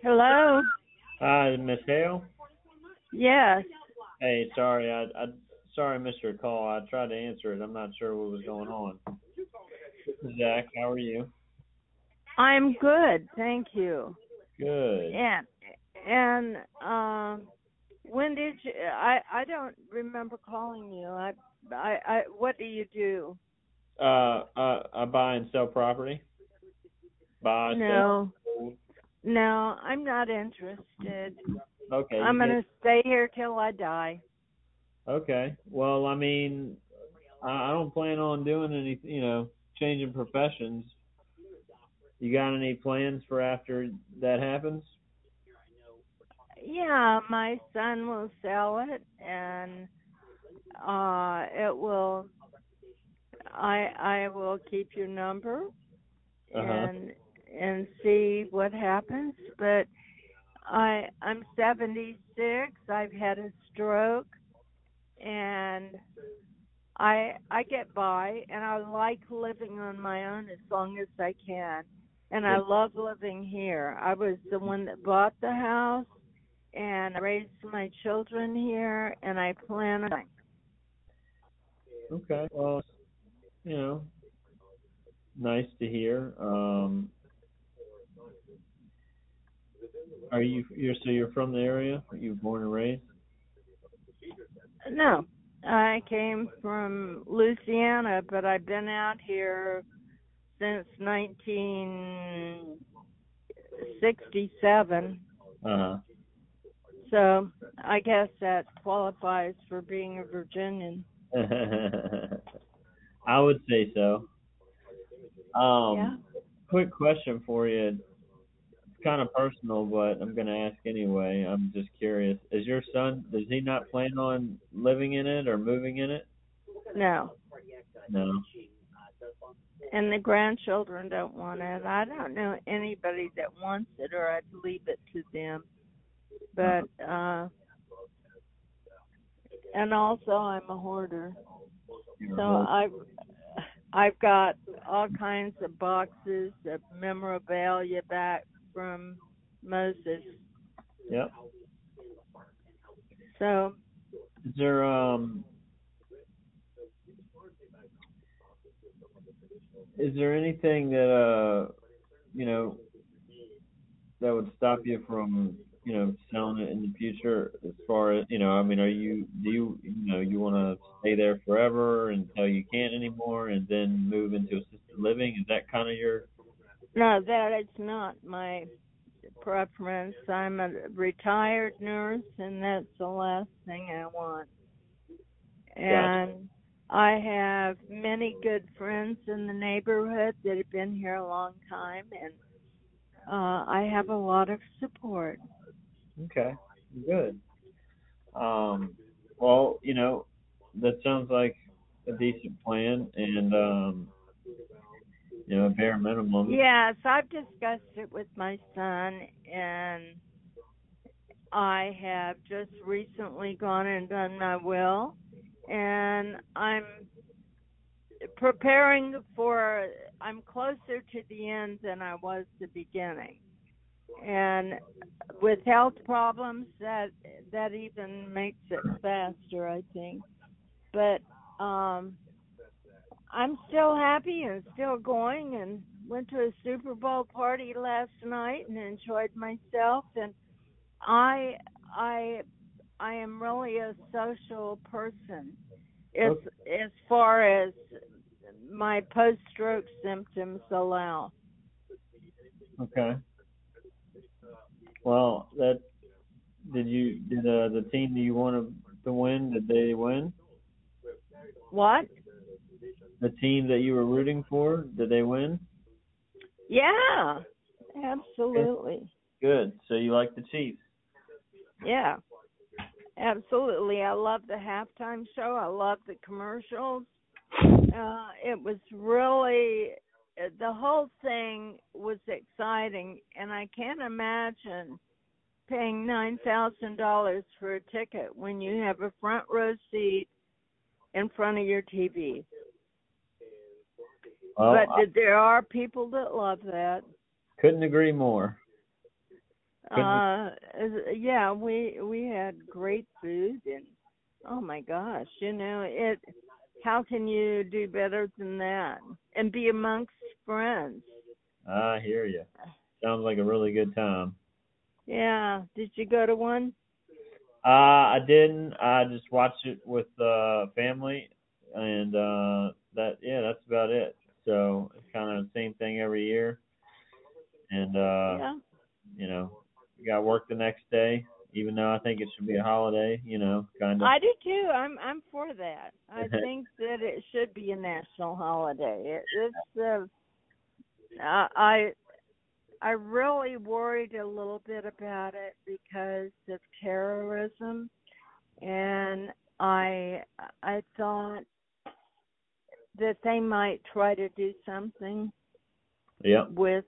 Hello? Hi, Miss Hale. Yes, Hey, sorry, sorry, I missed your call. I tried to answer it. I'm not sure what was going on. This is Zach. How are you? I'm good, thank you. Good. And when did you? I don't remember calling you. I what do you do? I buy and sell property. Buy, sell, No, hold. no, I'm not interested. Okay, I'm you get. gonna stay here till I die. Okay. Well, I mean, I don't plan on doing any, changing professions. You got any plans for after that happens? Yeah, my son will sell it, and it will. I will keep your number Uh-huh. and see what happens. But I'm 76. I've had a stroke, and I get by, and I like living on my own as long as I can. And I Yeah. love living here. I was the one that bought the house, and I raised my children here, and I plan on. Okay. Well, you know, nice to hear. You're from the area? Are you born and raised? No, I came from Louisiana, but I've been out here since 1967. Uh-huh. So I guess that qualifies for being a Virginian. I would say so. Yeah. Quick question for you. It's kind of personal, but I'm gonna ask anyway. I'm just curious. Is your son, does he not plan on living in it or moving in it? No. No. And the grandchildren don't want it. I don't know anybody that wants it, or I'd leave it to them. But and also I'm a hoarder. You're So a whore. I've got all kinds of boxes of memorabilia back from Moses. Yep. So Is there anything that you know that would stop you from, selling it in the future as far as, I mean, do you want to stay there forever until you can't anymore and then move into assisted living? Is that kind of your, no, that is not my preference. I'm a retired nurse, and that's the last thing I want. gotcha. And I have many good friends in the neighborhood that have been here a long time, and I have a lot of support. Okay, good. Well, that sounds like a decent plan and, bare minimum. Yes, I've discussed it with my son, and I have just recently gone and done my will, and preparing for, I'm closer to the end than I was the beginning. And with health problems, that even makes it faster, I think. But I'm still happy and still going, and went to a Super Bowl party last night and enjoyed myself. And I I I am really a social person. Okay. As far as my post-stroke symptoms allow. Okay. Well, the team that you wanted to win, did they win? What? The team that you were rooting for, did they win? Yeah, Okay. absolutely. Good. So you like the Chiefs? Yeah, absolutely. I love the halftime show. I love the commercials. It was really, the whole thing was exciting, and I can't imagine paying $9,000 for a ticket when you have a front row seat in front of your TV. Well, But I there are people that love that. couldn't agree more. Uh, yeah, we had great food, and oh my gosh, it. How can you do better than that? And be amongst friends. I hear you. Sounds like a really good time. Yeah. Did you go to one? I didn't. I just watched it with family, and that's about it. So it's kind of the same thing every year, and Yeah. you got work the next day, even though I think it should be a holiday. Kind of. I do too. I'm for that. I think that it should be a national holiday. I I really worried a little bit about it because of terrorism, and I thought that they might try to do something Yep. with.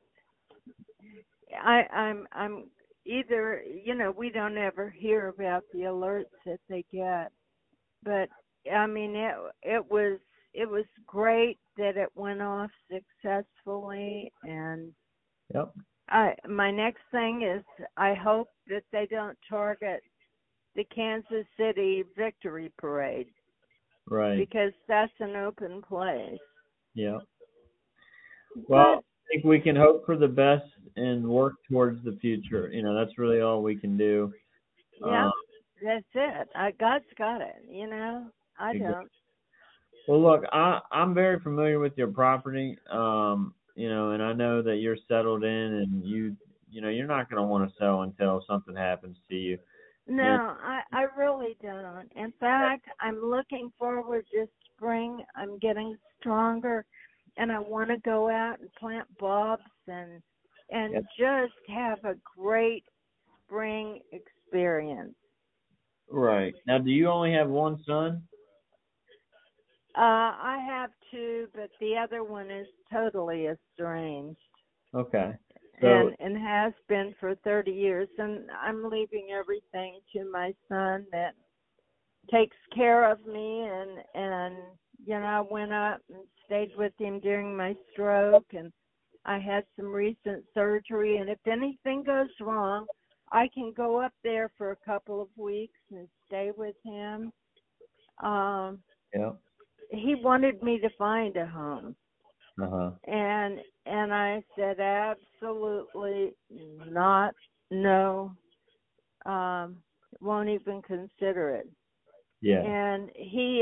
I'm either we don't ever hear about the alerts that they get, but I mean it was great that it went off successfully, and Yep. my next thing is I hope that they don't target the Kansas City Victory Parade Right. because that's an open place. Yep. Well, But I think we can hope for the best and work towards the future. That's really all we can do. yeah, that's it. God's got it. I don't. Well, look, I'm very familiar with your property, and I know that you're settled in, and you're not going to want to sell until something happens to you. No, And I really don't. In fact, I'm looking forward to spring. I'm getting stronger, and I want to go out and plant bulbs and Yep. just have a great spring experience. Right. Now, do you only have one son? I have two, but the other one is totally estranged Okay. So, and has been for 30 years. And I'm leaving everything to my son that takes care of me. And I went up and stayed with him during my stroke, and I had some recent surgery. And if anything goes wrong, I can go up there for a couple of weeks and stay with him. yeah. He wanted me to find a home, Uh-huh. and I said absolutely not, no, won't even consider it. Yeah. And he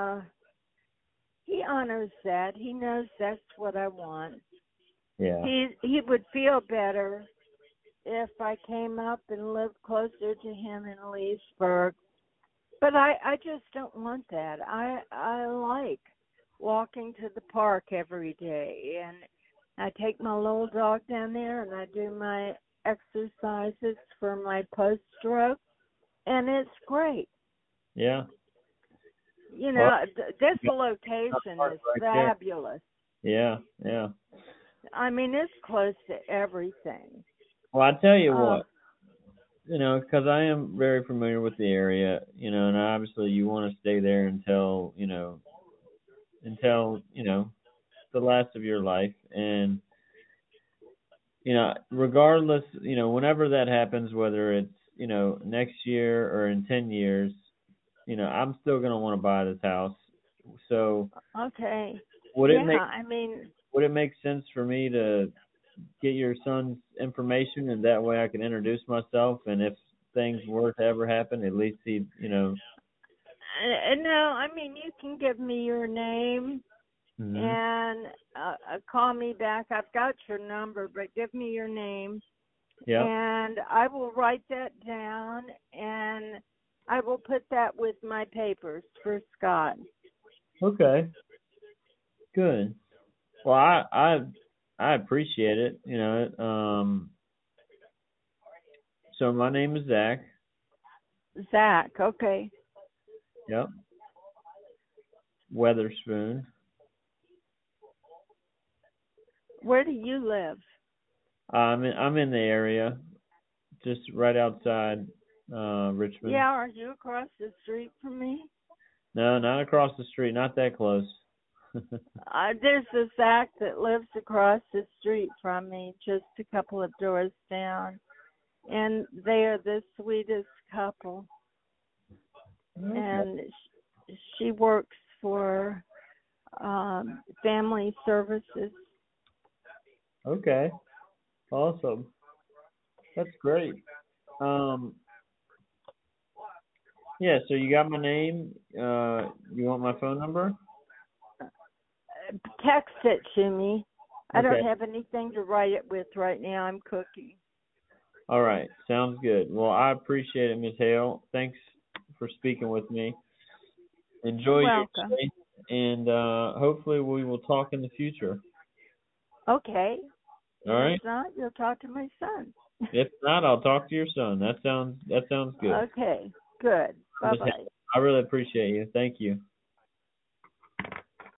honors that. He knows that's what I want. Yeah. He would feel better if I came up and lived closer to him in Leesburg. But I just don't want that. I like walking to the park every day, and I take my little dog down there and I do my exercises for my post-stroke, and it's great. Yeah. Well, This you got location park is right there. fabulous. Yeah. Yeah. I mean, it's close to everything. Well, I tell you what, because I am very familiar with the area, and obviously you want to stay there until the last of your life, and regardless, whenever that happens, whether it's next year or in 10 years, I'm still gonna want to buy this house. So Okay. would it Yeah, make I mean, would it make sense for me to get your son's information, and that way I can introduce myself, and if things were to ever happen, at least he. no, I mean, you can give me your name Mhm. and call me back. I've got your number, but give me your name, Yeah. and I will write that down, and I will put that with my papers for Scott. Okay. Good. Well, I appreciate it. So my name is Zach. Zach, okay. Yep. Weatherspoon. Where do you live? I'm in the area, just right outside Richmond. Yeah, are you across the street from me? No, not across the street. Not that close. There's a Zach that lives across the street from me, just a couple of doors down. and they are the sweetest couple. Okay. And she works for family services. Okay. Awesome. That's great. Um, yeah, so you got my name. You want my phone number? Text it to me. I Okay. don't have anything to write it with right now. I'm cooking. All right. Sounds good. Well, I appreciate it, Miss Hale. Thanks for speaking with me. Enjoy You're your welcome. day, and hopefully we will talk in the future. Okay. All And right. if not, you'll talk to my son. If not, I'll talk to your son. That sounds good. Okay. Good. Miss Bye-bye. Hale, I really appreciate you. Thank you.